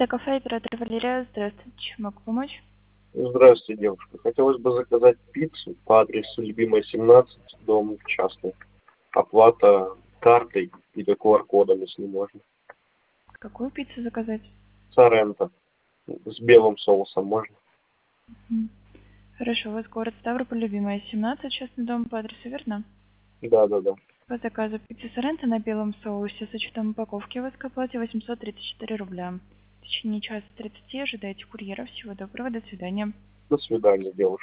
11 кафе, оператор Валерия. Здравствуйте, чем могу помочь? Здравствуйте, девушка. Хотелось бы заказать пиццу по адресу Любимая, 17, дом частный. Оплата картой или QR-кодом, если можно. Какую пиццу заказать? Соренто. С белым соусом можно? Мгм. Хорошо, у вас город Ставрополь, Любимая, 17, частный дом по адресу, верно? Да. По заказу пиццы Соренто на белом соусе с учетом упаковки у вас к оплате 834 рубля. В течение часа 30 ожидайте курьера. Всего доброго, до свидания. До свидания, девушка.